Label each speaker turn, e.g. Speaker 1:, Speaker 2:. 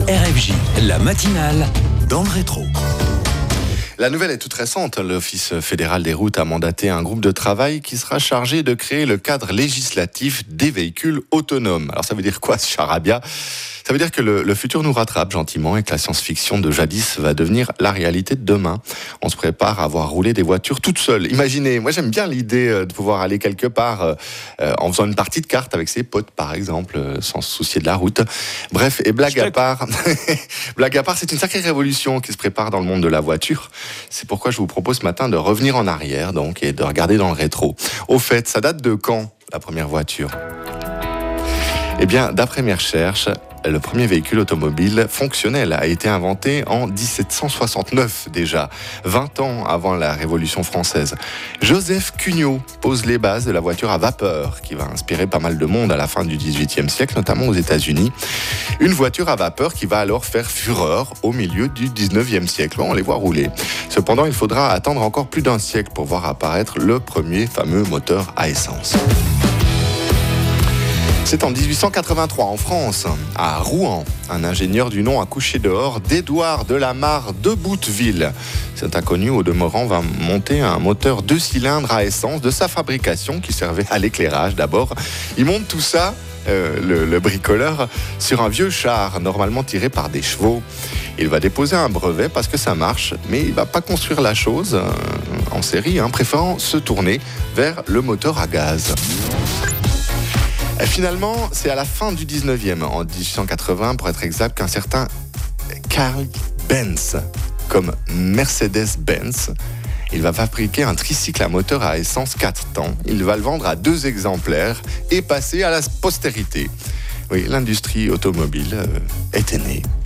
Speaker 1: RFJ, la matinale dans le rétro.
Speaker 2: La nouvelle est toute récente. L'Office fédéral des routes a mandaté un groupe de travail qui sera chargé de créer le cadre législatif des véhicules autonomes. Alors ça veut dire quoi ce charabia ? Ça veut dire que le futur nous rattrape gentiment et que la science-fiction de jadis va devenir la réalité de demain. On se prépare à voir rouler des voitures toutes seules. Imaginez, moi j'aime bien l'idée de pouvoir aller quelque part en faisant une partie de cartes avec ses potes par exemple, sans se soucier de la route. Bref, et blague à part, c'est une sacrée révolution qui se prépare dans le monde de la voiture. C'est pourquoi je vous propose ce matin de revenir en arrière donc et de regarder dans le rétro. Au fait, ça date de quand la première voiture ? Eh bien, d'après mes recherches, le premier véhicule automobile fonctionnel a été inventé en 1769 déjà, 20 ans avant la Révolution française. Joseph Cugnot pose les bases de la voiture à vapeur qui va inspirer pas mal de monde à la fin du XVIIIe siècle, notamment aux États-Unis. Une voiture à vapeur qui va alors faire fureur au milieu du XIXe siècle. On les voit rouler. Cependant, il faudra attendre encore plus d'un siècle pour voir apparaître le premier fameux moteur à essence. C'est en 1883 en France, à Rouen. Un ingénieur du nom a couché dehors d'Édouard Delamarre de Bouteville. Cet inconnu, au demeurant, va monter un moteur 2 cylindres à essence de sa fabrication qui servait à l'éclairage d'abord. Il monte tout ça, le bricoleur, sur un vieux char normalement tiré par des chevaux. Il va déposer un brevet parce que ça marche, mais il ne va pas construire la chose en série, préférant se tourner vers le moteur à gaz. Et finalement, c'est à la fin du 19e, en 1880 pour être exact, qu'un certain Carl Benz, comme Mercedes-Benz, il va fabriquer un tricycle à moteur à essence 4 temps. Il va le vendre à 2 exemplaires et passer à la postérité. Oui, l'industrie automobile était née.